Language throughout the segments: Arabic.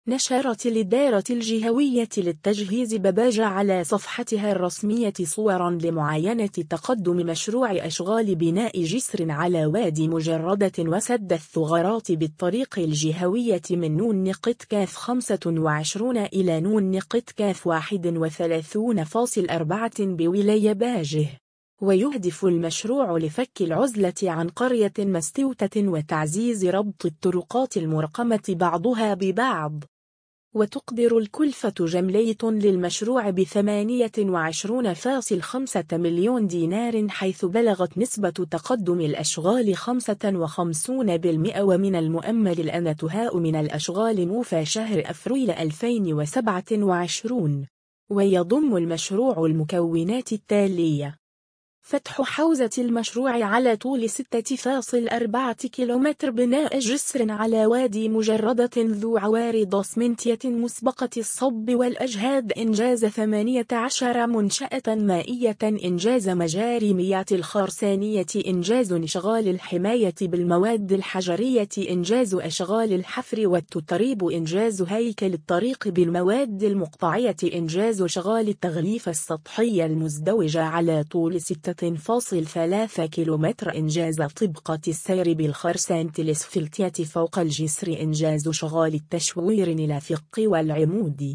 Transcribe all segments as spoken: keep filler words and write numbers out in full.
نشرت الإدارة الجهوية للتجهيز بباجة على صفحتها الرسمية صوراً لمعاينة تقدم مشروع أشغال بناء جسر على وادي مجردة وسد الثغرات بالطريق الجهوية من نون نقط كاف خمسة وعشرين إلى نون نقط كاف واحد وثلاثين فاصلة أربعة بولاية باجة. ويهدف المشروع لفك العزلة عن قرية مستوتة وتعزيز ربط الطرقات المرقمة بعضها ببعض. وتقدر الكلفة جملية للمشروع بثمانية وعشرين فاصلة خمسة مليون دينار، حيث بلغت نسبة تقدم الأشغال خمسة وخمسين بالمئة، ومن المؤمل الانتهاء من الأشغال موفى شهر أفريل ألفين وسبعة وعشرين. ويضم المشروع المكونات التالية: فتح حوزة المشروع على طول ستة فاصلة أربعة كيلومتر، بناء جسر على وادي مجردة ذو عوارض اسمنتية مسبقة الصب والأجهاد، إنجاز ثمانية عشر منشأة مائية، إنجاز مجاري مياه الخرسانية، إنجاز أشغال الحماية بالمواد الحجرية، إنجاز أشغال الحفر والتطريب، إنجاز هيكل الطريق بالمواد المقطعية، إنجاز أشغال التغليف السطحي المزدوجة على طول ستة فاصلة ثلاثة كيلومتر، إنجاز طبقة السير بالخرسانة الأسفلتية فوق الجسر، إنجاز أشغال التشوير الأفق والعمود.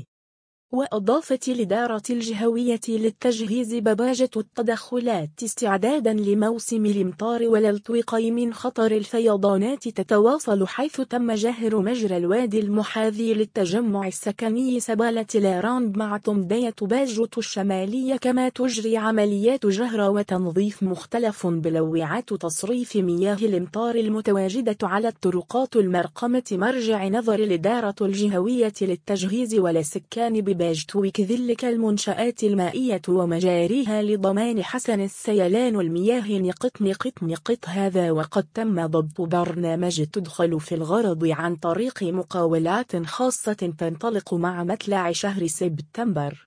وأضافت الإدارة الجهوية للتجهيز بباجة التدخلات استعدادا لموسم الأمطار والالتواء من خطر الفيضانات تتواصل، حيث تم جهر مجرى الوادي المحاذي للتجمع السكني سبالة لاراند مع تمدية باجة الشمالية، كما تجري عمليات جهر وتنظيف مختلف بلوعات تصريف مياه الأمطار المتواجدة على الطرقات المرقمة. مرجع نظر الإدارة الجهوية للتجهيز والسكان بباجة وكذلك المنشآت المائية ومجاريها لضمان حسن السيلان المياه نقط نقط نقط هذا، وقد تم ضبط برنامج تدخل في الغرض عن طريق مقاولات خاصة تنطلق مع مطلع شهر سبتمبر.